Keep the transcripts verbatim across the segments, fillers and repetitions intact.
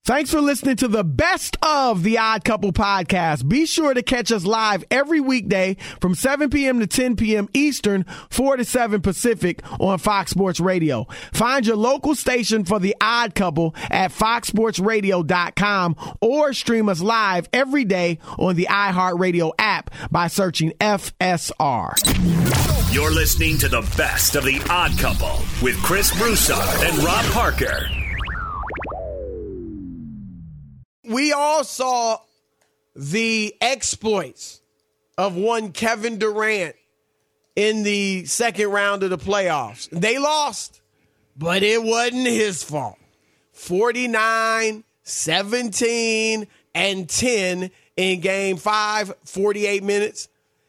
Thanks for listening to the best of the Odd Couple podcast. Be sure to catch us live every weekday from seven p.m. to ten p.m. Eastern, four to seven Pacific on Fox Sports Radio. Find your local station for the Odd Couple at fox sports radio dot com or stream us live every day on the iHeartRadio app by searching F S R. You're listening to the best of the Odd Couple with Chris Broussard and Rob Parker. We all saw the exploits of one Kevin Durant in the second round of the playoffs. They lost, but it wasn't his fault. forty-nine, seventeen, and ten in game five, forty-eight minutes.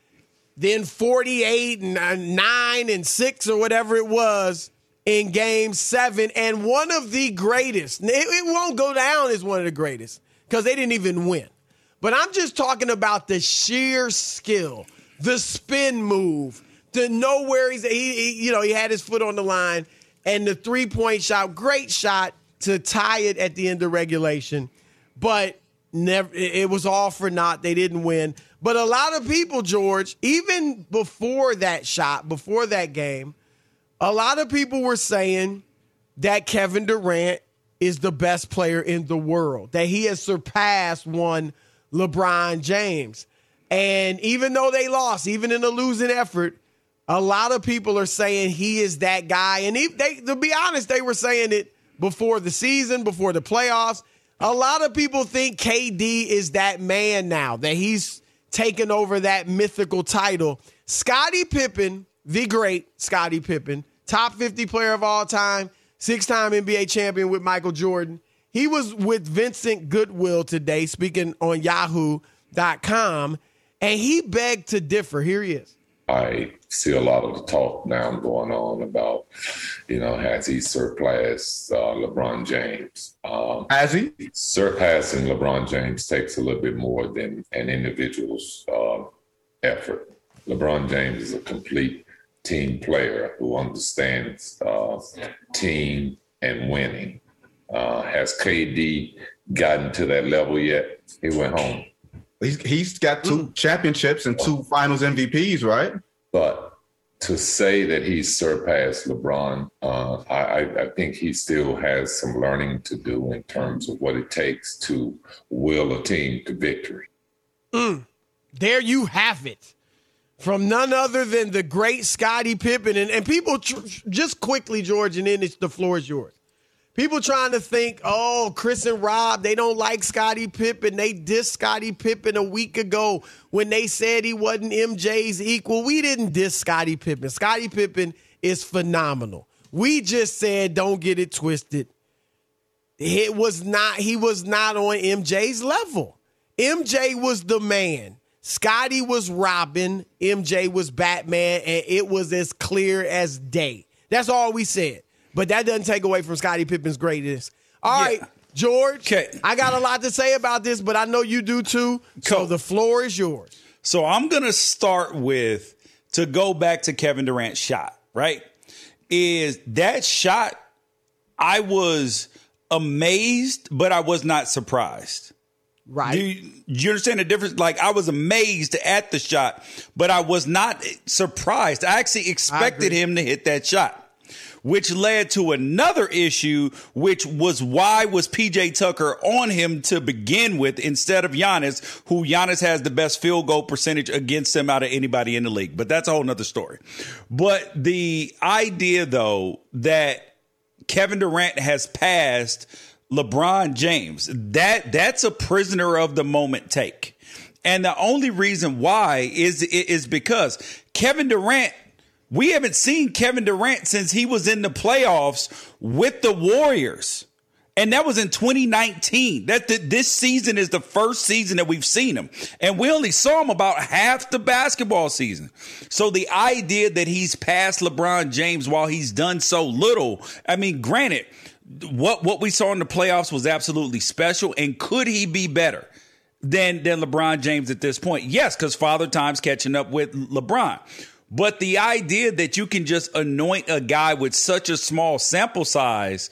Then forty-eight and nine and six or whatever it was in game seven. And one of the greatest, it, it won't go down as one of the greatest because they didn't even win. But I'm just talking about the sheer skill, the spin move, to know where he's, he, he, you know, he had his foot on the line, and the three-point shot, great shot to tie it at the end of regulation. But never, it was all for naught. They didn't win. But a lot of people, George, even before that shot, before that game, a lot of people were saying that Kevin Durant is the best player in the world, that he has surpassed one LeBron James. And even though they lost, even in a losing effort, a lot of people are saying he is that guy. And he, they, to be honest, they were saying it before the season, before the playoffs. A lot of people think K D is that man now, that he's taken over that mythical title. Scottie Pippen, the great Scottie Pippen, top fifty player of all time, six-time N B A champion with Michael Jordan. He was with Vincent Goodwill today, speaking on yahoo dot com, and he begged to differ. Here he is. I see a lot of the talk now going on about, you know, has he surpassed uh, LeBron James? Um, has he? Surpassing LeBron James takes a little bit more than an individual's uh, effort. LeBron James is a complete team player who understands uh, team and winning. Uh, has K D gotten to that level yet? He went home. He's, he's got two mm. championships and two finals M V Ps, right? But to say that he's surpassed LeBron, uh, I, I think he still has some learning to do in terms of what it takes to will a team to victory. Mm. There you have it. From none other than the great Scottie Pippen. And, and people, tr- just quickly, George, and then it's, the floor is yours. People trying to think, oh, Chris and Rob, they don't like Scottie Pippen. They dissed Scottie Pippen a week ago when they said he wasn't M J's equal. We didn't diss Scottie Pippen. Scottie Pippen is phenomenal. We just said, don't get it twisted. It was not, he was not on M J's level. M J was the man. Scottie was Robin. M J was Batman, and it was as clear as day. That's all we said. But that doesn't take away from Scottie Pippen's greatness. All yeah. right, George, okay. I got a lot to say about this, but I know you do too. So cool. The floor is yours. So I'm going to start with, to go back to Kevin Durant's shot, right? Is that shot, I was amazed, but I was not surprised. Right. Do you, do you understand the difference? Like, I was amazed at the shot, but I was not surprised. I actually expected him to hit that shot, which led to another issue, which was why was P J Tucker on him to begin with instead of Giannis, who Giannis has the best field goal percentage against him out of anybody in the league. But that's a whole nother story. But the idea, though, that Kevin Durant has passed LeBron James, that that's a prisoner of the moment take. And the only reason why is, is because Kevin Durant, we haven't seen Kevin Durant since he was in the playoffs with the Warriors. And that was in twenty nineteen. That the, this season is the first season that we've seen him. And we only saw him about half the basketball season. So the idea that he's passed LeBron James while he's done so little, I mean, granted, what, what we saw in the playoffs was absolutely special. And could he be better than, than LeBron James at this point? Yes, because Father Time's catching up with LeBron. But the idea that you can just anoint a guy with such a small sample size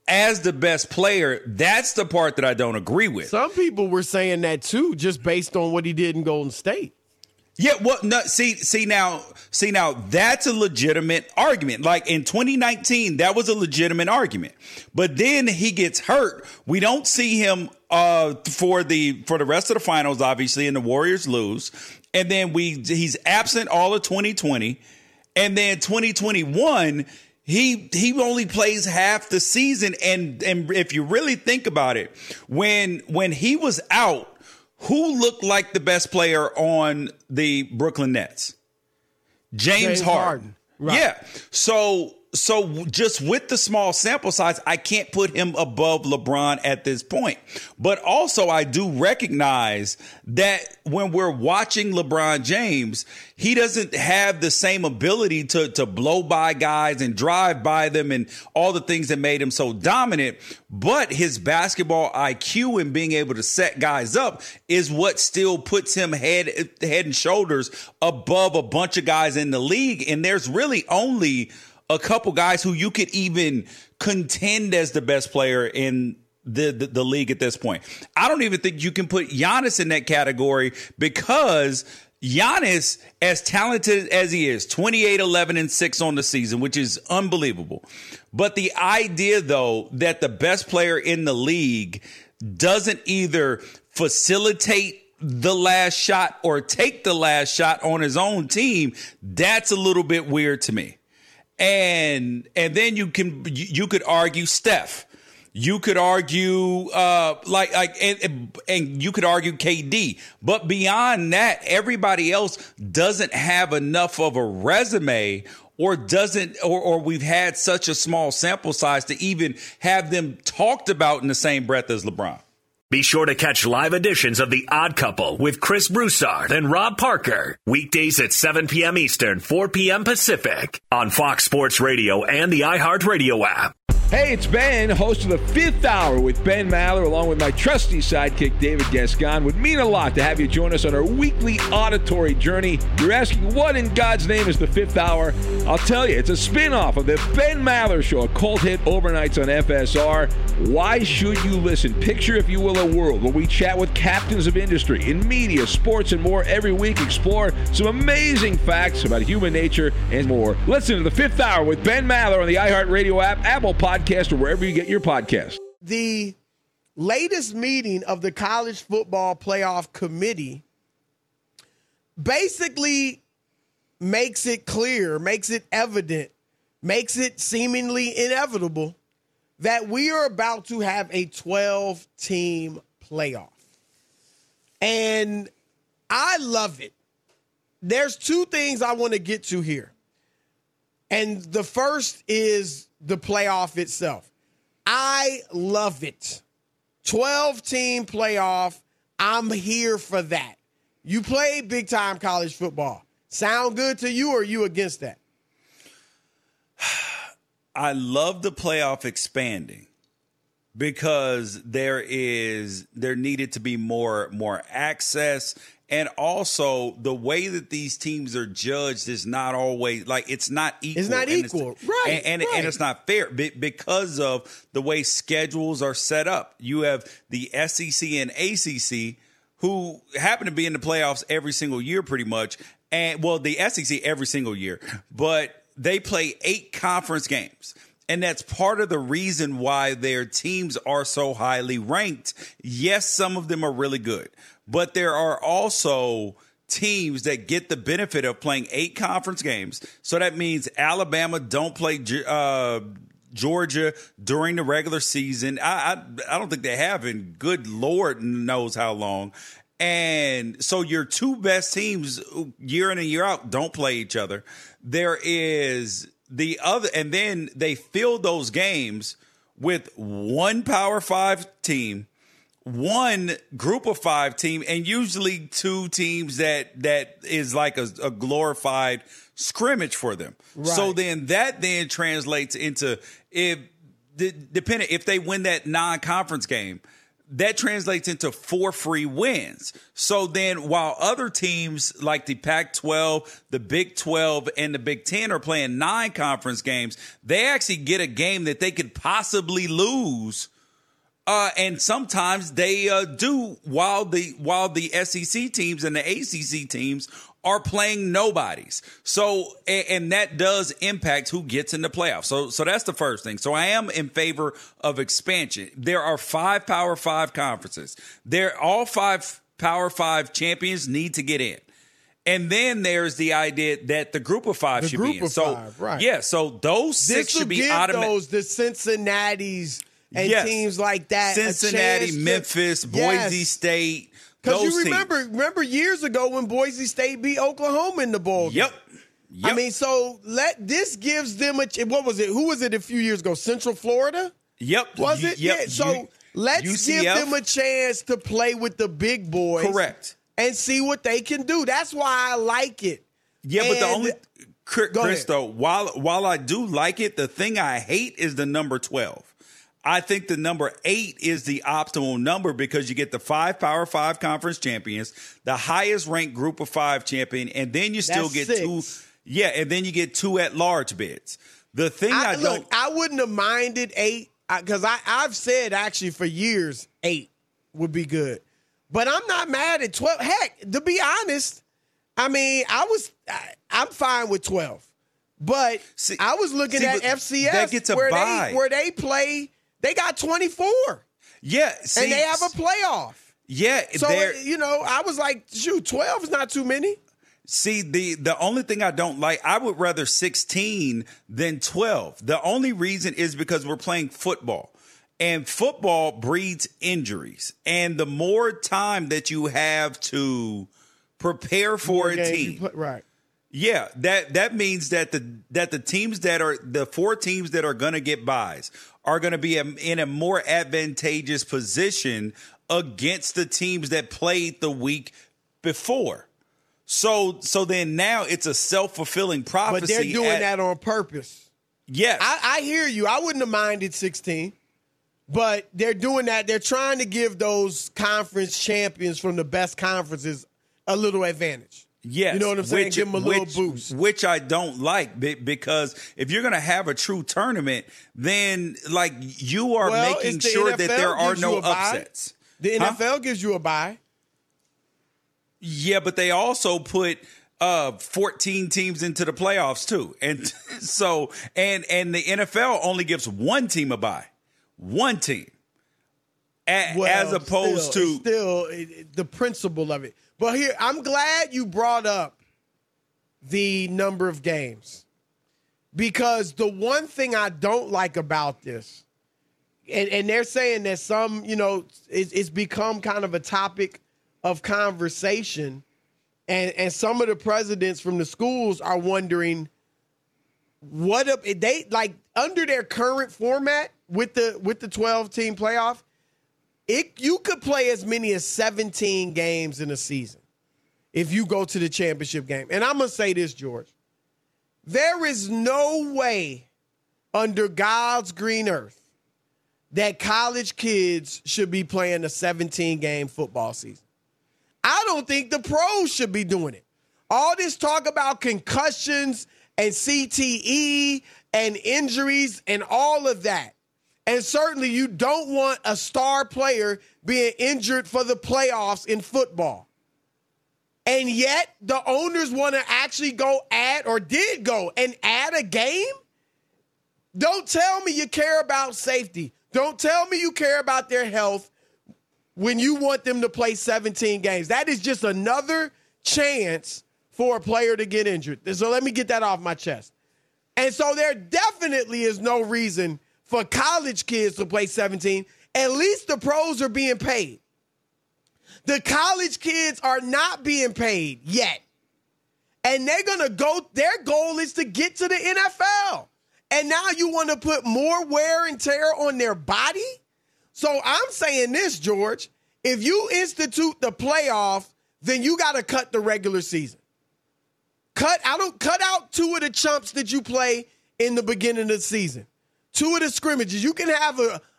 as the best player, that's the part that I don't agree with. Some people were saying that too, just based on what he did in Golden State. Yeah, well, no, see, see now, see now, that's a legitimate argument. Like in twenty nineteen, that was a legitimate argument. But then he gets hurt. We don't see him uh, for the for the rest of the finals, obviously, and the Warriors lose. And then we he's absent all of twenty twenty, and then twenty twenty-one. He he only plays half the season, and and if you really think about it, when when he was out, who looked like the best player on the Brooklyn Nets? James, James Harden. Harden. Right. Yeah. So so just with the small sample size, I can't put him above LeBron at this point. But also I do recognize that when we're watching LeBron James, he doesn't have the same ability to, to blow by guys and drive by them and all the things that made him so dominant. But his basketball I Q and being able to set guys up is what still puts him head, head and shoulders above a bunch of guys in the league. And there's really only a couple guys who you could even contend as the best player in the, the, the league at this point. I don't even think you can put Giannis in that category because Giannis, as talented as he is, twenty-eight, eleven, and six on the season, which is unbelievable. But the idea, though, that the best player in the league doesn't either facilitate the last shot or take the last shot on his own team, that's a little bit weird to me. And and then you can you could argue Steph. You could argue uh, like like and, and you could argue K D. But beyond that, everybody else doesn't have enough of a resume or doesn't or, or we've had such a small sample size to even have them talked about in the same breath as LeBron. Be sure to catch live editions of The Odd Couple with Chris Broussard and Rob Parker. Weekdays at seven p.m. Eastern, four p.m. Pacific on Fox Sports Radio and the iHeartRadio app. Hey, it's Ben, host of The Fifth Hour with Ben Maller, along with my trusty sidekick, David Gascon. Would mean a lot to have you join us on our weekly auditory journey. You're asking, what in God's name is The Fifth Hour? I'll tell you, it's a spin-off of The Ben Maller Show, a cult hit overnights on F S R. Why should you listen? Picture, if you will, a world where we chat with captains of industry in media, sports, and more every week. Explore some amazing facts about human nature and more. Listen to The Fifth Hour with Ben Maller on the iHeartRadio app, Apple Podcast, or wherever you get your podcast. The latest meeting of the College Football Playoff Committee basically makes it clear, makes it evident, makes it seemingly inevitable that we are about to have a twelve-team playoff. And I love it. There's two things I want to get to here. And the first is the playoff itself. I love it. twelve-team playoff. I'm here for that. You play big-time college football. Sound good to you, or are you against that? I love the playoff expanding because there is there needed to be more more access. And also, the way that these teams are judged is not always like it's not equal. It's not and equal, it's, right? And, and, right. and it's not fair because of the way schedules are set up. You have the S E C and A C C who happen to be in the playoffs every single year, pretty much. And well, the S E C every single year, but they play eight conference games. And that's part of the reason why their teams are so highly ranked. Yes, some of them are really good, but there are also teams that get the benefit of playing eight conference games. So that means Alabama don't play uh, Georgia during the regular season. I, I I don't think they have in good Lord knows how long. And so your two best teams year in and year out don't play each other. There is the other, and then they fill those games with one Power Five team, one Group of Five team, and usually two teams that that is like a, a glorified scrimmage for them. Right. So then that then translates into if depending if they win that non-conference game, that translates into four free wins. So then while other teams like the Pac twelve, the Big twelve, and the Big ten are playing nine conference games, they actually get a game that they could possibly lose. Uh, and sometimes they uh, do while the while the S E C teams and the A C C teams are playing nobodies. So, and, and that does impact who gets in the playoffs. So, so that's the first thing. So I am in favor of expansion. There are five Power Five conferences. There, all five Power Five champions need to get in. And then there's the idea that the group of five the should group be in. Of so, five, right. yeah, so those six this should be give automatic. Those the Cincinnati's and yes. teams like that. Cincinnati, to, Memphis, yes. Boise State. Because you teams. remember, remember years ago when Boise State beat Oklahoma in the bowl game. Yep. Yep. I mean, so let this gives them a. What was it? Who was it a few years ago? Central Florida. Yep. Was it? Yep. Yeah. So U- let's U C F? give them a chance to play with the big boys. Correct. And see what they can do. That's why I like it. Yeah, and but the only Chris, Chris though, while while I do like it, the thing I hate is the number twelve. I think the number eight is the optimal number because you get the five Power Five conference champions, the highest ranked group of five champion, and then you still That's get six. two. Yeah, and then you get two at large bids. The thing I, I, don't. look, I wouldn't have minded eight because I, I've said actually for years eight would be good, but I'm not mad at twelve. Heck, to be honest, I mean I was I, I'm fine with twelve, but See- I was looking see, at but F C S that gets a where bye. they where they play. They got twenty-four, yeah, see, and they have a playoff. yeah. So they're- you know, I was like, shoot, twelve is not too many. See, the the only thing I don't like, I would rather sixteen than twelve. The only reason is because we're playing football. And football breeds injuries. And the more time that you have to prepare for a Games you team. play- right? Yeah, that that means that the that the teams that are the four teams that are going to get buys are going to be a, in a more advantageous position against the teams that played the week before. So so then now it's a self-fulfilling prophecy. But they're doing at- that on purpose. Yes. I, I hear you. I wouldn't have minded sixteen, but they're doing that. They're trying to give those conference champions from the best conferences a little advantage. Yes, You know what I'm saying? Which, Give them a which, little boost. Which I don't like be- because if you're going to have a true tournament, then like you are Well, making it's the sure N F L that there are gives you no a bye. upsets. The Huh? N F L gives you a bye. Yeah, but they also put uh, fourteen teams into the playoffs too, and so and and the N F L only gives one team a bye, one team, a- Well, as opposed still, to still it, it- the principle of it. But here, I'm glad you brought up the number of games because the one thing I don't like about this, and, and they're saying that some, you know, it, it's become kind of a topic of conversation, and and some of the presidents from the schools are wondering what up they like under their current format with the with the twelve team playoff. It you could play as many as seventeen games in a season if you go to the championship game. And I'm going to say this, George. There is no way under God's green earth that college kids should be playing a seventeen-game football season. I don't think the pros should be doing it. All this talk about concussions and C T E and injuries and all of that. And certainly you don't want a star player being injured for the playoffs in football. And yet the owners want to actually go add or did go and add a game? Don't tell me you care about safety. Don't tell me you care about their health when you want them to play seventeen games. That is just another chance for a player to get injured. So let me get that off my chest. And so there definitely is no reason for college kids to play seventeen. At least the pros are being paid. The college kids are not being paid yet. And they're going to go, their goal is to get to the N F L. And now you want to put more wear and tear on their body? So I'm saying this, George. If you institute the playoff, then you got to cut the regular season. Cut I don't cut out two of the chumps that you play in the beginning of the season. Two of the scrimmages. You can have a,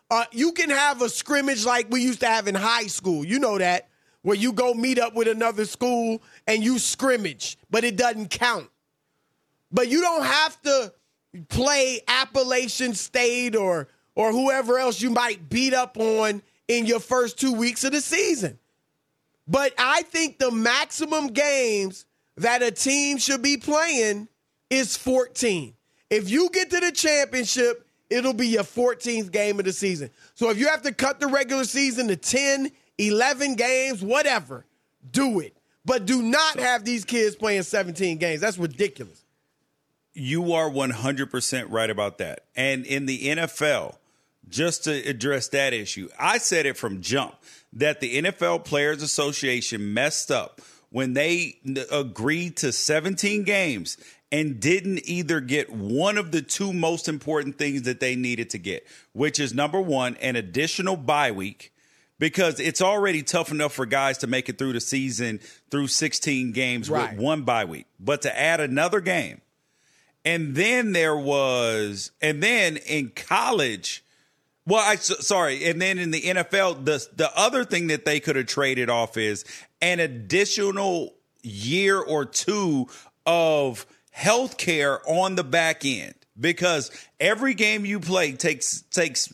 Uh, you can have a scrimmage like we used to have in high school. You know that, where you go meet up with another school and you scrimmage, but it doesn't count. But you don't have to play Appalachian State or or whoever else you might beat up on in your first two weeks of the season. But I think the maximum games that a team should be playing is fourteen. If you get to the championship, it'll be your fourteenth game of the season. So if you have to cut the regular season to ten, eleven games, whatever, do it. But do not have these kids playing seventeen games. That's ridiculous. You are one hundred percent right about that. And in the N F L, just to address that issue, I said it from jump that the N F L Players Association messed up when they agreed to seventeen games and didn't either get one of the two most important things that they needed to get, which is, number one, an additional bye week, because it's already tough enough for guys to make it through the season through sixteen games right. with one bye week. But to add another game, and then there was, and then in college, well, I sorry, and then in the N F L, the the other thing that they could have traded off is an additional year or two of health care on the back end, because every game you play takes takes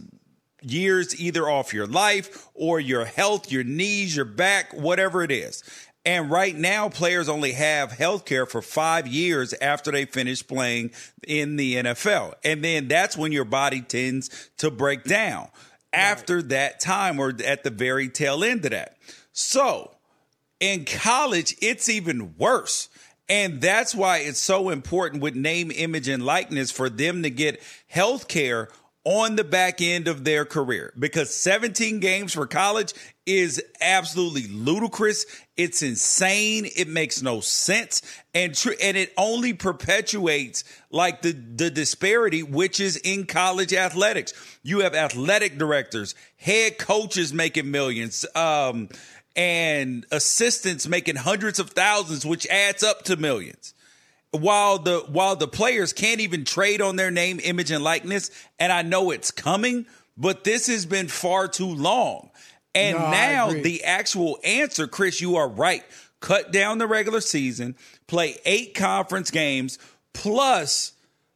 years either off your life or your health, your knees, your back, whatever it is. And right now, players only have health care for five years after they finish playing in the N F L. And then that's when your body tends to break down after right. that time, or at the very tail end of that. So in college, it's even worse. And that's why it's so important with name, image, and likeness for them to get health care on the back end of their career, because seventeen games for college is absolutely ludicrous. It's insane. It makes no sense. And tr- and it only perpetuates like the, the disparity, which is in college athletics. You have athletic directors, head coaches making millions, um, and assistants making hundreds of thousands, which adds up to millions. While the while the players can't even trade on their name, image, and likeness, and I know it's coming, but this has been far too long. And no, now the actual answer, Chris, you are right. Cut down the regular season, play eight conference games, plus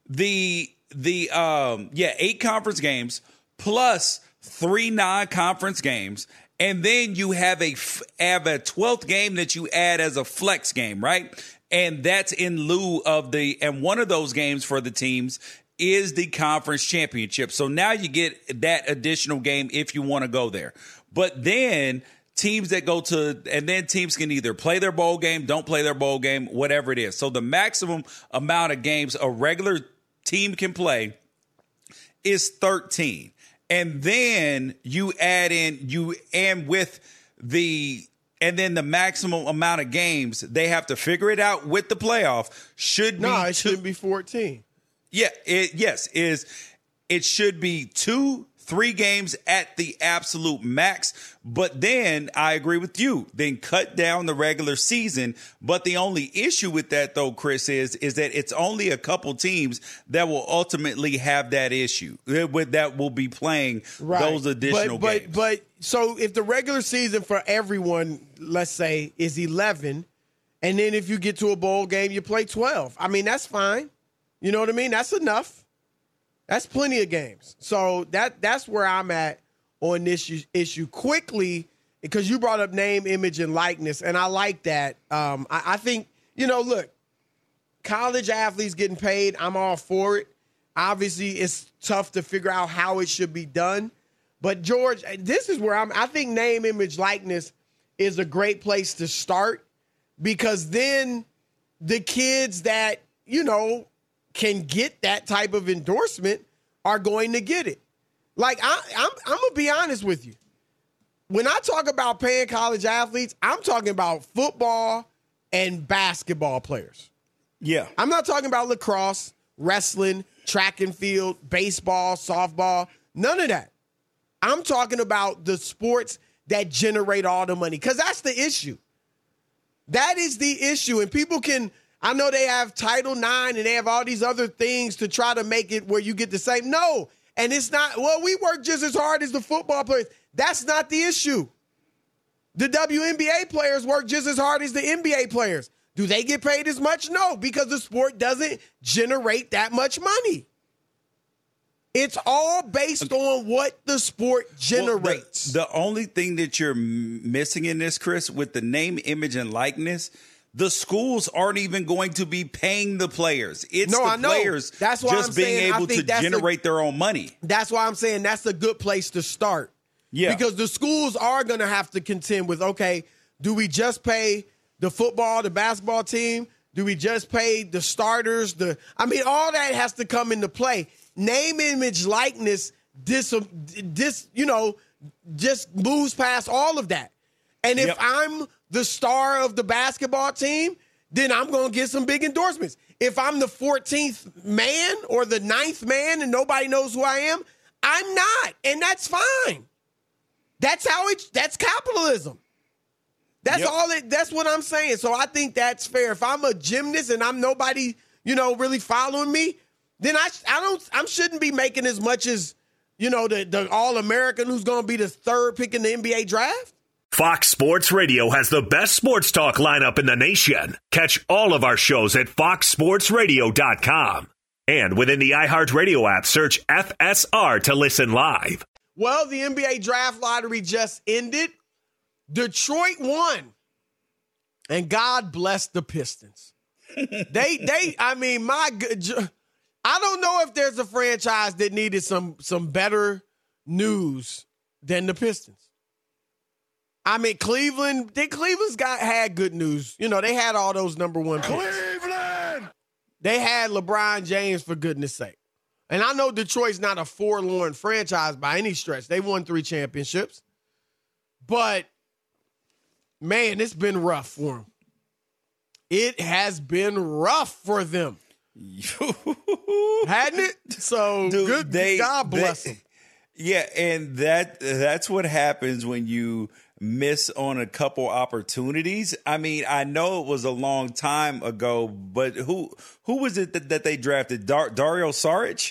the the um yeah, eight conference games, plus three non-conference games. And then you have a have a twelfth game that you add as a flex game, right? And that's in lieu of the, and one of those games for the teams is the conference championship. So now you get that additional game if you want to go there. But then teams that go to, and then teams can either play their bowl game, don't play their bowl game, whatever it is. So the maximum amount of games a regular team can play is thirteen. And then you add in, you, and with the, and then the maximum amount of games they have to figure it out with the playoff should be. No, it two, should be fourteen. Yeah, it, yes, is it should be two, three games at the absolute max. But then I agree with you. Then cut down the regular season. But the only issue with that, though, Chris, is is that it's only a couple teams that will ultimately have that issue that will be playing right. those additional but, games. But but so if the regular season for everyone, let's say, is eleven, and then if you get to a bowl game, you play twelve. I mean, that's fine. You know what I mean? That's enough. That's plenty of games. So that that's where I'm at on this issue, issue. Quickly, because you brought up name, image, and likeness, and I like that. Um, I, I think, you know, look, college athletes getting paid, I'm all for it. Obviously, it's tough to figure out how it should be done. But, George, this is where I'm – I think name, image, likeness is a great place to start, because then the kids that, you know – can get that type of endorsement are going to get it. Like, I, I'm, I'm going to be honest with you. When I talk about paying college athletes, I'm talking about football and basketball players. Yeah. I'm not talking about lacrosse, wrestling, track and field, baseball, softball, none of that. I'm talking about the sports that generate all the money, because that's the issue. That is the issue. And people can... I know they have Title nine and they have all these other things to try to make it where you get the same. No, And it's not, well, we work just as hard as the football players. That's not the issue. The W N B A players work just as hard as the N B A players. Do they get paid as much? No, because the sport doesn't generate that much money. It's all based on what the sport generates. Well, the, the only thing that you're missing in this, Chris, with the name, image, and likeness, the schools aren't even going to be paying the players. It's no, the I know. players that's why just I'm being saying, able to generate a, their own money. That's why I'm saying that's a good place to start. Yeah. Because the schools are going to have to contend with, okay, do we just pay the football, the basketball team? Do we just pay the starters? The I mean, all that has to come into play. Name, image, likeness, dis, dis, you know, just moves past all of that. And if yep. I'm the star of the basketball team, then I'm going to get some big endorsements. If I'm the fourteenth man or the ninth man and nobody knows who I am, I'm not. And that's fine. That's how it, that's capitalism. That's yep. all it, that's what I'm saying. So I think that's fair. If I'm a gymnast and I'm nobody, you know, really following me, then I, I don't, I shouldn't be making as much as, you know, the, the All-American who's going to be the third pick in the N B A draft. Fox Sports Radio has the best sports talk lineup in the nation. Catch all of our shows at fox sports radio dot com. And within the iHeartRadio app, search F S R to listen live. Well, the N B A draft lottery just ended. Detroit won. And God bless the Pistons. they, they, I mean, my good, I don't know if there's a franchise that needed some, some better news than the Pistons. I mean, Cleveland, they, Cleveland's got had good news. You know, they had all those number one picks. Cleveland! They had LeBron James, for goodness sake. And I know Detroit's not a forlorn franchise by any stretch. They won three championships. But, man, it's been rough for them. It has been rough for them. Hadn't it? So, Dude, good. They, God bless they, them. Yeah, and that that's what happens when you miss on a couple opportunities. I mean, I know it was a long time ago, but who who was it that, that they drafted? Dar- Dario Saric?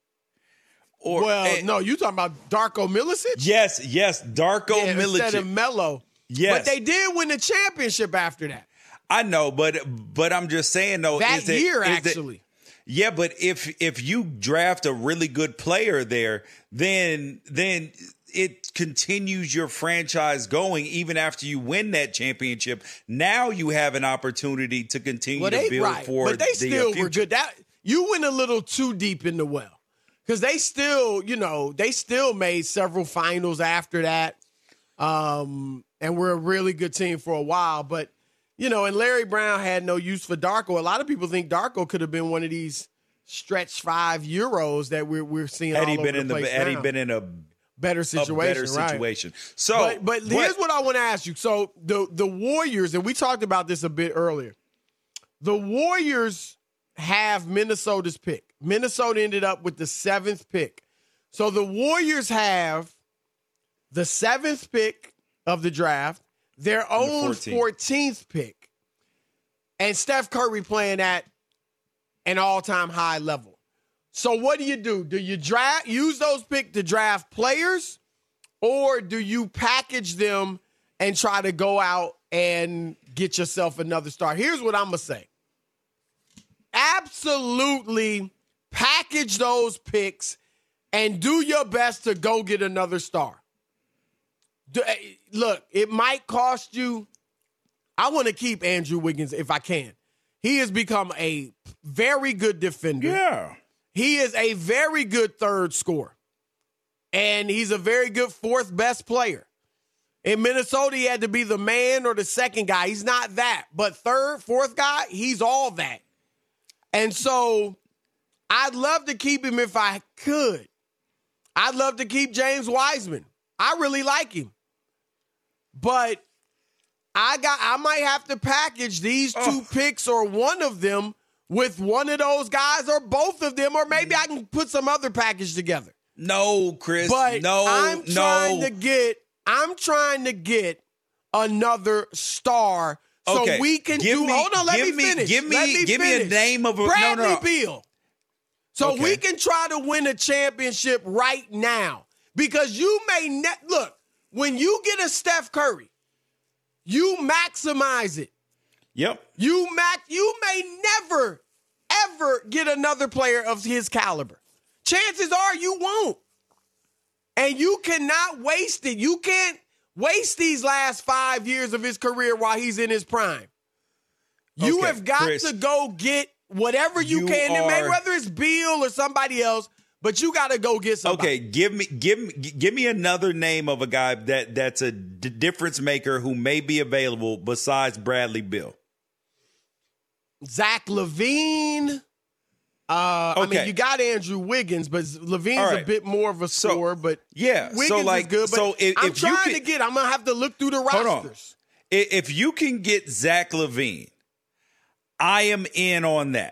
Or well, and, no, you talking about Darko Milicic? Yes, yes, Darko yeah, Milicic. Instead of Melo. Yes. But they did win the championship after that. I know, but but I'm just saying though, that is year it, is actually. It, yeah, but if if you draft a really good player there, then then it continues your franchise going even after you win that championship. Now you have an opportunity to continue well, to they, build right. for but they the still future. were good. That you went a little too deep in the well because they still, you know, they still made several finals after that, um, and were a really good team for a while. But you know, and Larry Brown had no use for Darko. A lot of people think Darko could have been one of these stretch five Euros that we're we're seeing. Had all he over been the in the place had now. he been in a better situation, a better situation. Right. So, but, but what, here's what I want to ask you. So the the Warriors, and we talked about this a bit earlier. The Warriors have Minnesota's pick. Minnesota ended up with the seventh pick. So the Warriors have the seventh pick of the draft, their own fourteenth pick, and Steph Curry playing at an all-time high level. So what do you do? Do you draft use those picks to draft players, or do you package them and try to go out and get yourself another star? Here's what I'm going to say. Absolutely package those picks and do your best to go get another star. Do, look, it might cost you. I want to keep Andrew Wiggins if I can. He has become a very good defender. Yeah. He is a very good third scorer. And he's a very good fourth best player. In Minnesota, he had to be the man or the second guy. He's not that. But third, fourth guy, he's all that. And so I'd love to keep him if I could. I'd love to keep James Wiseman. I really like him. But I got I might have to package these two oh. picks or one of them with one of those guys or both of them, or maybe I can put some other package together. No, Chris. But no, I'm trying no. to get I'm trying to get another star so okay. we can give do me, hold on, let me, me finish. Give me let me give finish. me a name of a Bradley no, no. Beal. So Okay. we can try to win a championship right now because you may ne- look, when you get a Steph Curry, you maximize it. Yep. You max, you may never, ever get another player of his caliber. Chances are you won't. And you cannot waste it. You can't waste these last five years of his career while he's in his prime. You Okay, have got Chris, to go get whatever you, you can, and maybe are- whether it's Beal or somebody else, but you got to go get somebody. Okay, give me give me give me another name of a guy that that's a d- difference maker who may be available besides Bradley Beal. Zach LaVine. Uh, I Okay. mean, you got Andrew Wiggins, but LaVine's All right. a bit more of a So, scorer. But yeah, so, Wiggins like, is good. But so if- I'm if you trying can- to get. I'm gonna have to look through the Hold on. rosters. I- If you can get Zach LaVine, I am in on that.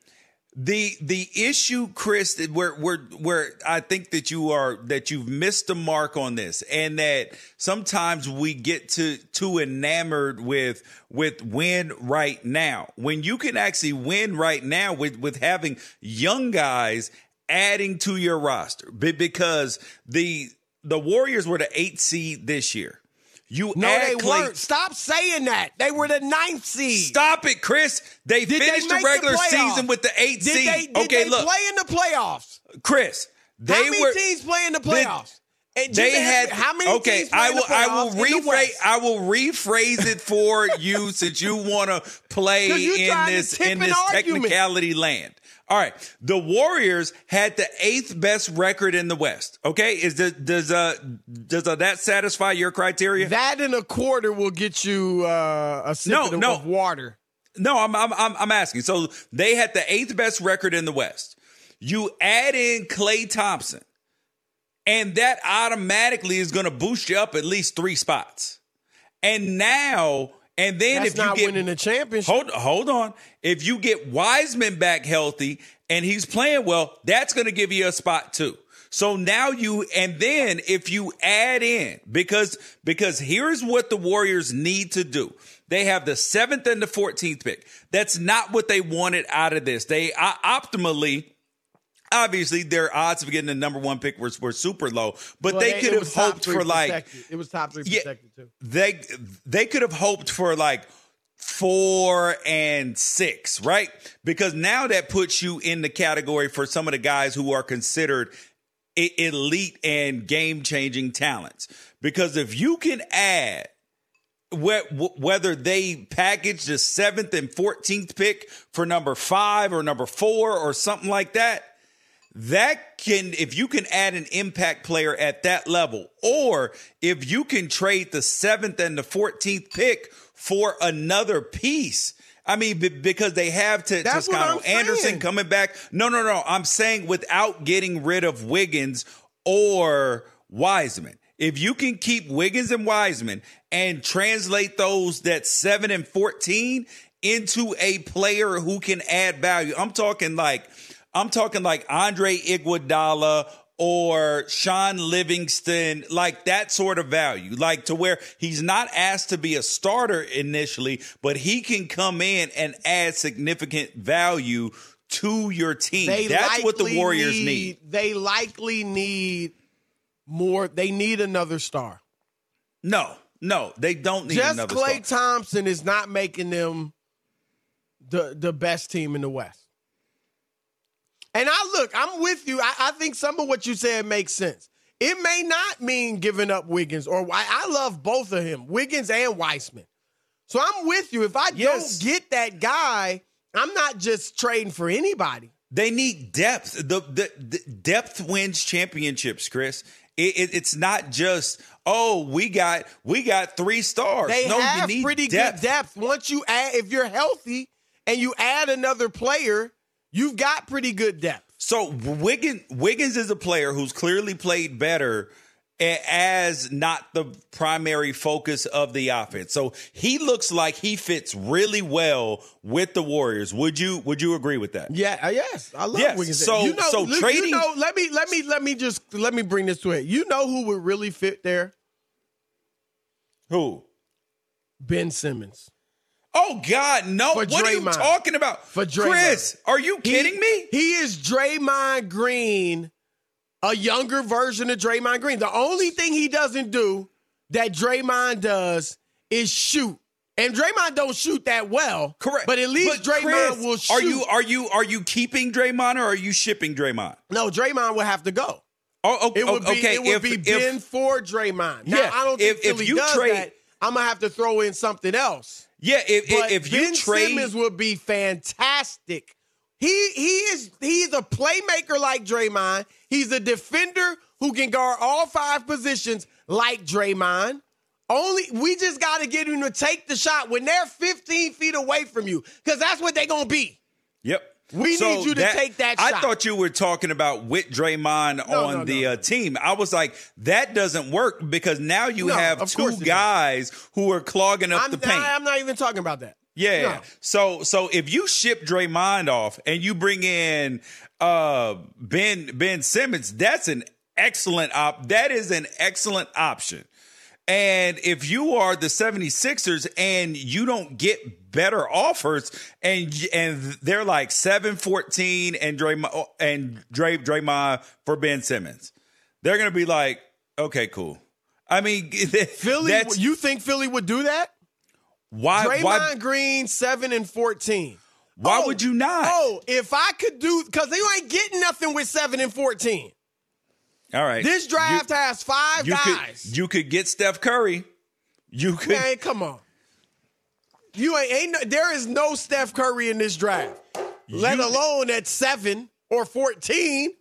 The the issue, Chris, that where where where I think that you are that you've missed the mark on this, and that sometimes we get to too enamored with with win right now. When you can actually win right now with with having young guys adding to your roster, Be- because the the Warriors were the eighth seed this year. You No, add they Klay- weren't. Stop saying that. They were the ninth seed. Stop it, Chris. They Did finished they the make regular the playoffs? season with the eighth Did seed. they, did okay, they look, play in the playoffs? Chris. They how many were. teams play in the playoffs? And They just had ask me, how many okay. teams play I in will. the I playoffs will in the rephrase. West? I will rephrase it for you since you want to play 'Cause you in trying to this tip in an this argument. technicality land. All right, the Warriors had the eighth best record in the West. Okay, is the, does uh does uh, that satisfy your criteria? That in a quarter will get you uh, a sip No, of, no. of water. No, I'm, I'm I'm I'm asking. So they had the eighth best record in the West. You add in Klay Thompson, and that automatically is going to boost you up at least three spots. And now, and then That's if you not get winning the championship. hold hold on, if you get Wiseman back healthy and he's playing well, that's going to give you a spot too. So now you, and then if you add in, because because here's what the Warriors need to do. They have the seventh and the fourteenth pick. That's not what they wanted out of this. They uh, optimally, obviously, their odds of getting the number one pick were, were super low, but Well, they, it could have was top hoped three for like, protected. It was top three Yeah. protected too. they they could have hoped for like four and six, right? Because now that puts you in the category for some of the guys who are considered e- elite and game-changing talents. Because if you can add wh- whether they package the seventh and fourteenth pick for number five or number four or something like that, that can, if you can add an impact player at that level, or if you can trade the seventh and the fourteenth pick for another piece. I mean, b- because they have to That's what Toscano I'm Anderson saying. coming back. No, no, no. I'm saying without getting rid of Wiggins or Wiseman. If you can keep Wiggins and Wiseman and translate those that seven and fourteen into a player who can add value. I'm talking like I'm talking like Andre Iguodala or Sean Livingston, like that sort of value, like to where he's not asked to be a starter initially, but he can come in and add significant value to your team. They That's what the likely Warriors need. They likely need more. They need another star. No, no, they don't need Just another Klay star. Thompson is not making them the the best team in the West. And I look, I'm with you. I, I think some of what you said makes sense. It may not mean giving up Wiggins, or I, I love both of him, Wiggins and Wiseman. So I'm with you. If I Yes. don't get that guy, I'm not just trading for anybody. They need depth. The, the, the depth wins championships, Chris. It, it, it's not just, oh, we got we got three stars. They no, have you need pretty depth. good depth. Once you add, if you're healthy and you add another player, you've got pretty good depth. So Wiggins, Wiggins is a player who's clearly played better a- as not the primary focus of the offense. So he looks like he fits really well with the Warriors. Would you Would you agree with that? Yeah, uh, yes, I love Yes, Wiggins. so- you know, so look, trading- You know, let me let me let me just let me bring this to it. You know who would really fit there? Who? Ben Simmons. Oh God, no! For What are you Draymond. talking about? For Draymond. Chris, are you kidding he, me? He is Draymond Green, a younger version of Draymond Green. The only thing he doesn't do that Draymond does is shoot. And Draymond don't shoot that well. Correct. But at least But Draymond Chris, will shoot. Are you are you are you keeping Draymond or are you shipping Draymond? No, Draymond will have to go. Oh, okay. It would be, okay. it would if, be if, Ben for Draymond. Now, Yeah, I don't think if- if Philly you does trade- that. I'm going to have to throw in something else. yeah, if But if you Ben trade, Simmons would be fantastic. He he is he's a playmaker like Draymond. He's a defender who can guard all five positions like Draymond. Only we just got to get him to take the shot when they're fifteen feet away from you, because that's what they're gonna be. Yep. We need you to take that I shot. thought you were talking about with Draymond No, on no, the no. Uh, team. I was like, that doesn't work because now you No, have of two course it guys who are clogging up I'm, the paint. I, I'm not even talking about that. Yeah. No. So so if you ship Draymond off and you bring in uh, Ben Ben Simmons, that's an excellent op. That is an excellent option. And if you are the 76ers and you don't get better offers and and they're like seven fourteen and Draymond and Dray, Draymond for Ben Simmons, they're going to be like, okay, cool. I mean, Philly, that's, you think Philly would do that? why Draymond why Green, seven and fourteen. why Oh, would you not? Oh, if I could do, because they ain't getting nothing with seven and fourteen. All right. This draft You- has five you guys. Could, you could get Steph Curry. You could. Man, come on. You ain't, ain't no, there is no Steph Curry in this draft, let You- alone at seven or fourteen.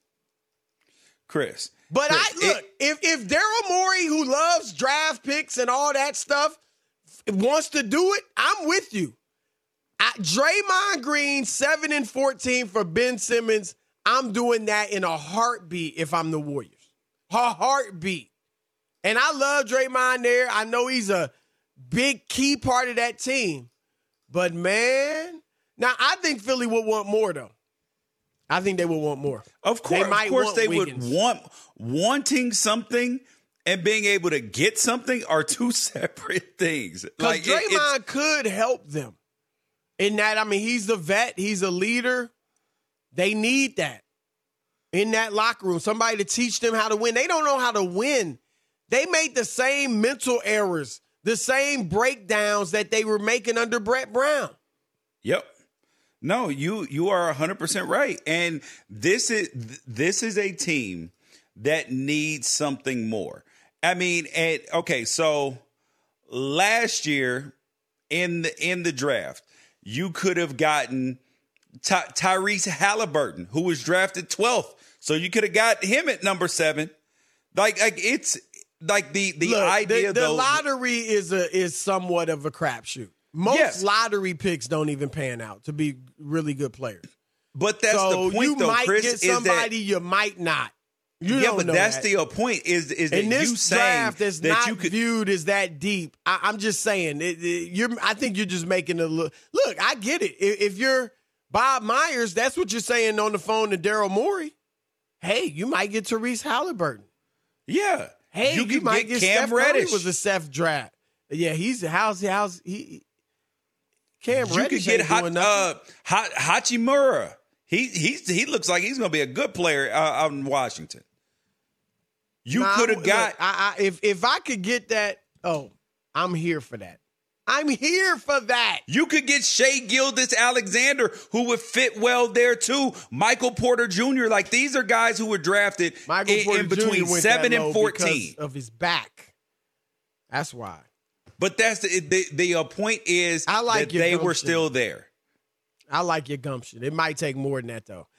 Chris. But Chris, I look, it- if if Daryl Morey, who loves draft picks and all that stuff, wants to do it, I'm with you. I, Draymond Green, seven and fourteen for Ben Simmons. I'm doing that in a heartbeat if I'm the Warriors. A heartbeat. And I love Draymond there. I know he's a big key part of that team. But, man, now I think Philly would want more, though. I think they would want more. Of course, They might of course want they Wiggins. would want wanting something and being able to get something are two separate things. Because Like it- it's- Draymond could help them. In that, I mean, he's the vet. He's a leader. They need that in that locker room. Somebody to teach them how to win. They don't know how to win. They made the same mental errors, the same breakdowns that they were making under Brett Brown. Yep. No, you you are one hundred percent right. And this is this is a team that needs something more. I mean, and okay, so last year in the in the draft, you could have gotten Ty- Tyrese Halliburton, who was drafted twelfth. So you could have got him at number seven. Like like it's like the the Look, idea the, the though. lottery is a is somewhat of a crapshoot. Most Yes. lottery picks don't even pan out to be really good players. But that's so the point, you though, might Chris. get is that somebody, you might not. You yeah, don't but know that's that. the uh, point. Is is that In this you saying draft that's that not you could? viewed as that deep. I, I'm just saying, it, it- you're. I think you're just making a look. Look, I get it. If, if you're Bob Myers, that's what you're saying on the phone to Daryl Morey. Hey, you might get Tyrese Halliburton. Yeah. Hey, you you, could might get get Cam Steph Curry Reddish. was a Seth draft. Yeah, he's how's how's he. Cam You Reddish could get ain't Hot, doing nothing. uh, Hot, Hachimura. He he's he looks like he's going to be a good player uh, out in Washington. You Nah, could have look, got. I, I, if if I could get that, oh, I'm here for that. I'm here for that. You could get Shea Gilgeous-Alexander, who would fit well there too. Michael Porter Junior Like these are guys who were drafted Michael in, Porter in between Junior went seven that and low fourteen. because of his back. That's why. But that's the the, the uh, point is I like that your they were gumption. still there. I like your gumption. It might take more than that though.